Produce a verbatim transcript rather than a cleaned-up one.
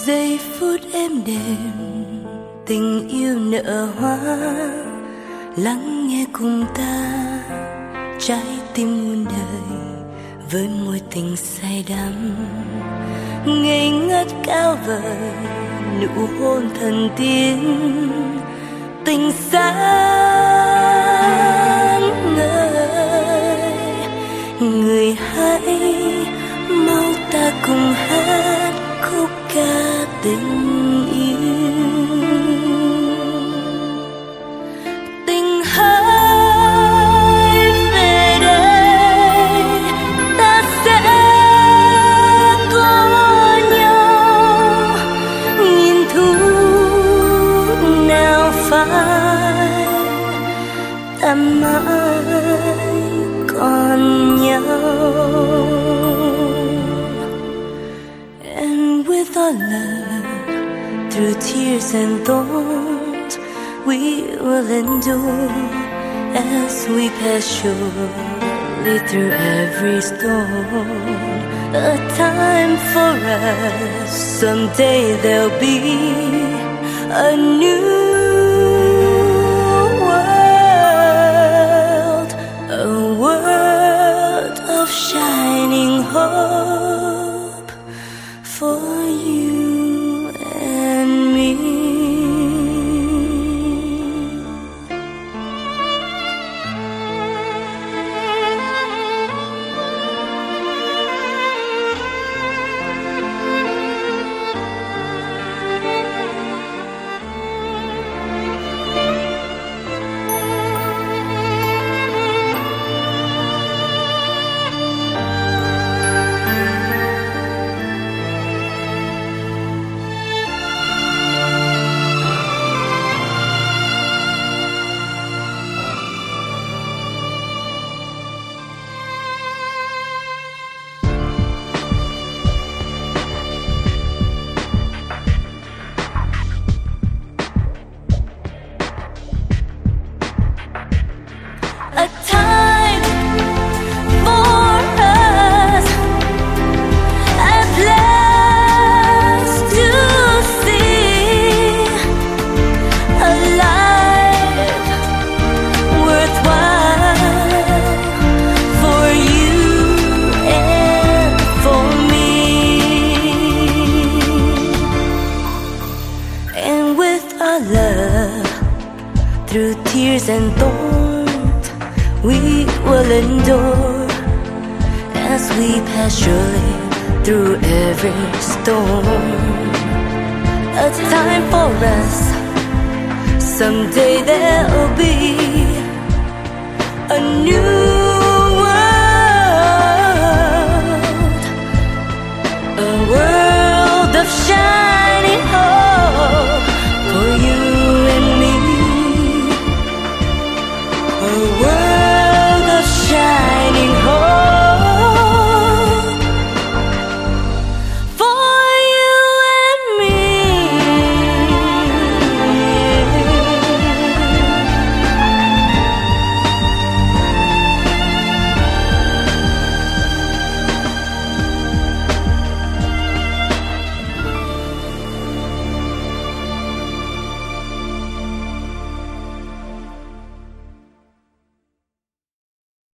giây phút êm đềm, tình yêu nở hoa, lắng nghe cùng ta, trái tim muôn đời với môi tình say đắm, ngây ngất cao vời nụ hôn thần tiên, tình sáng ngời. Người hãy mau ta cùng hát khúc ca tình yêu. Tình hãy về đây, ta sẽ có nhau, nghìn thu nào phai, ta mãi còn nhau. And with our love, through tears and thorns, we will endure as we pass surely through every storm. A time for us, someday there'll be a new world, a world of shining hope for you and me. A time for us at last to see a life worthwhile for you and for me. And with our love, through tears and thorns, we will endure as we pass surely through every storm. A time for us, someday there'll be a new world, a world of shining hope for you and me, a world of shining hope.